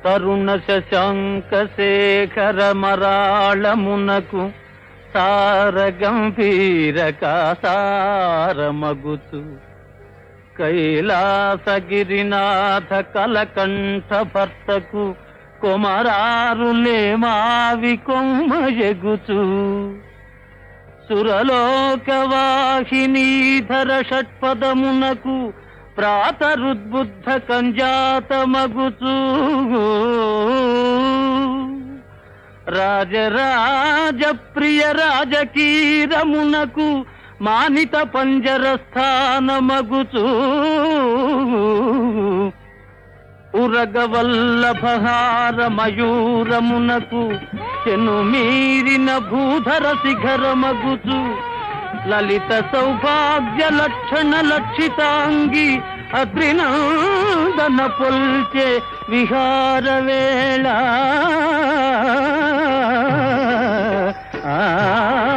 తరుణ శశాంక శేఖర మరాళమునకు సార గంభీర కాసారమగుచు కైలాసగిరినాథ కలకంఠ భర్తకు కొమరారులే మావి కొమ్మ ఎగుచు సురలోకవాహినీధర షట్పదమునకు ప్రాతరుద్బుద్ధ కంజాతమగుచు రాజరాజ ప్రియ రాజకీరమునకు మానిత పంజరస్థానమగుచు ఉరగవల్లభహార మయూరమునకు చెను మీరిన భూధర శిఖరమగుచు లలిత సౌభాగ్య లక్షణ లక్షితాంగి అద్రినందన పొల్చే విహార వేళ